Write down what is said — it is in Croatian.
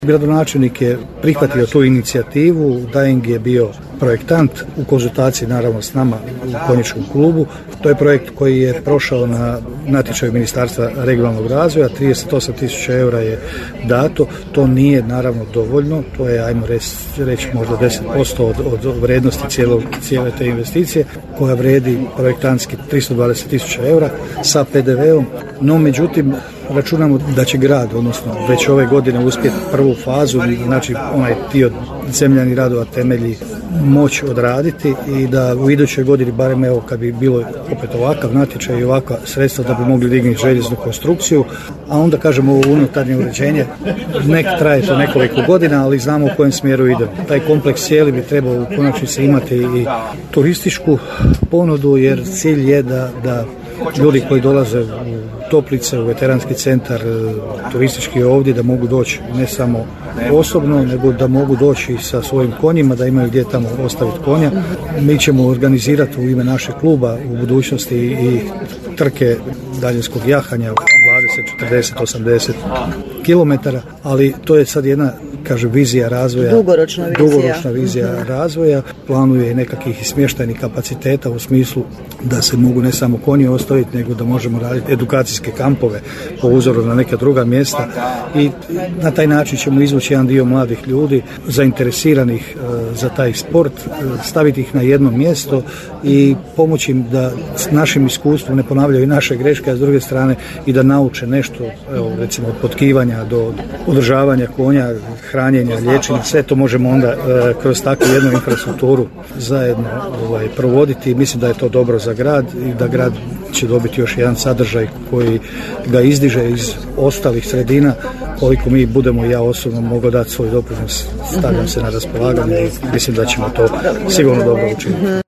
Gradonačelnik je prihvatio tu inicijativu, Daing je bio projektant u konzultaciji naravno s nama u konjičkom klubu. To je projekt koji je prošao na natječaju Ministarstva regionalnog razvoja, 38.000 eura je dato, to nije naravno dovoljno, to je ajmo reći možda 10% od vrijednosti cijele te investicije koja vredi projektantski 320.000 eura sa PDV-om, no međutim računamo da će grad, odnosno već ove godine uspjeti prvu fazu, znači onaj dio zemljanih radova temelji moći odraditi i da u idućoj godini, barem evo kad bi bilo opet ovakav natječaj i ovakva sredstva da bi mogli dignuti željeznu konstrukciju, a onda kažemo ovo unutarnje uređenje, nek traje to nekoliko godina, ali znamo u kojem smjeru idemo. Taj kompleks cijeli bi trebao u konačnici imati i turističku ponudu, jer cilj je da ljudi koji dolaze u Toplice, u veteranski centar, turistički ovdje, da mogu doći ne samo osobno, nego da mogu doći sa svojim konjima, da imaju gdje tamo ostaviti konja. Mi ćemo organizirati u ime našeg kluba u budućnosti i trke daljinskog jahanja 20, 40, 80 kilometara, ali to je sad jedna, kaže, vizija razvoja, dugoročna vizija razvoja. Planuje i nekakvih smještajnih kapaciteta u smislu da se mogu ne samo konji ostaviti, nego da možemo raditi edukacijske kampove po uzoru na neka druga mjesta i na taj način ćemo izvući jedan dio mladih ljudi zainteresiranih za taj sport, staviti ih na jedno mjesto i pomoći im da s našim iskustvom ne ponavljaju naše greške, a s druge strane i da nauče nešto, evo, recimo od potkivanja do održavanja konja, hranjenja, liječenja, sve to možemo onda kroz takvu jednu infrastrukturu zajedno provoditi. Mislim da je to dobro za grad i da grad će dobiti još jedan sadržaj koji ga izdiže iz ostalih sredina. Koliko mi budemo, ja osobno mogu dati svoj doprinos, stavljam se na raspolaganje i mislim da ćemo to sigurno dobro učiniti.